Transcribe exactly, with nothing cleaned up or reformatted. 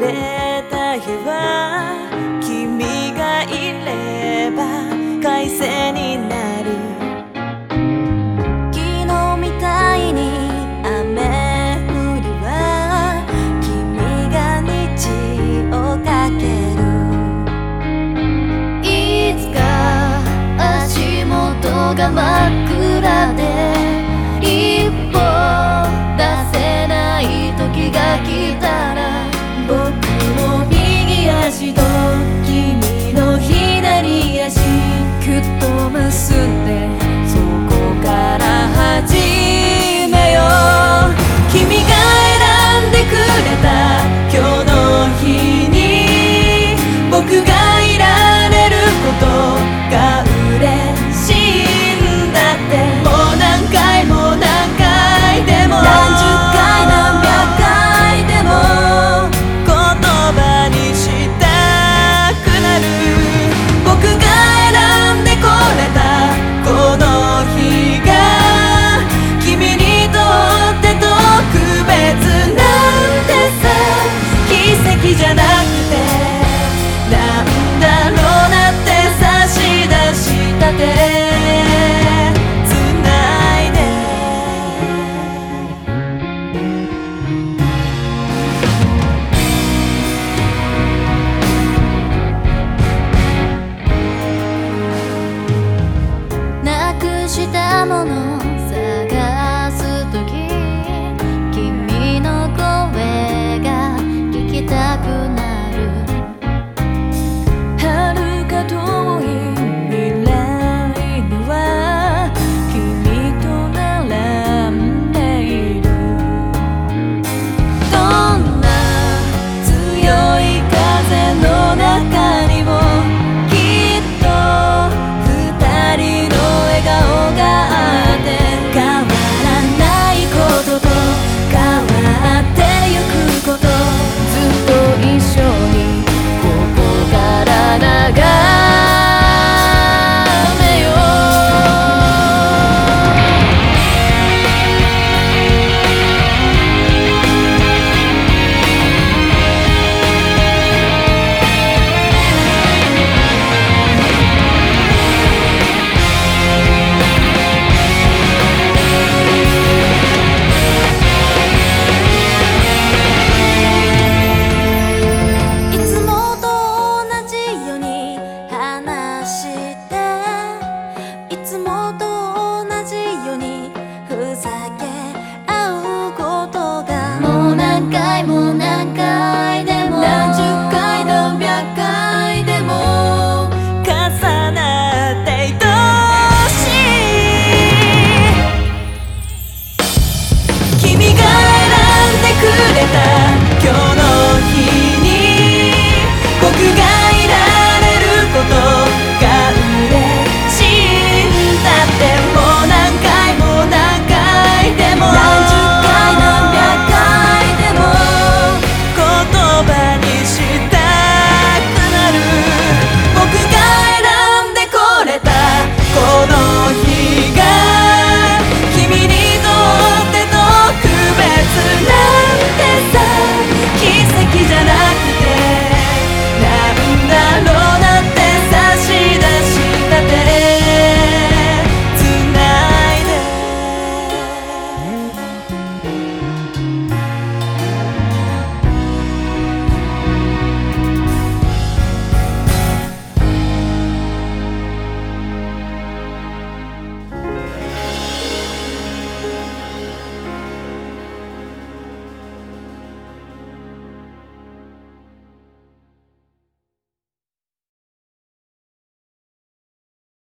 れた日は君がいれば快晴になる。昨日みたいに雨降りは君が虹をかける。いつか足元が真っ暗で一歩出せない時が来たら、僕の右足と君の左足くっと結んでそこから始めよう。君が選んでくれた今日の日に僕がいられることが嬉しいんだって。もう何回も何回でも何十回何百回でも言葉にしたくなる。僕が選んでこれたこの日が君にとって特別なんてさ、奇跡じゃなくてなんだろうなって差し出したてしたもの探すとき、君の声が聞きたくなる。遥か遠い未来には君と並んでいる。どんな強い風の中にもきっと二人の笑顔があって、変わらないことと変わってゆくこと、ずっと一緒にここから眺めよう。もう何回も何回でも何十回何百回でも重なって愛しい。君が選んでくれた今日の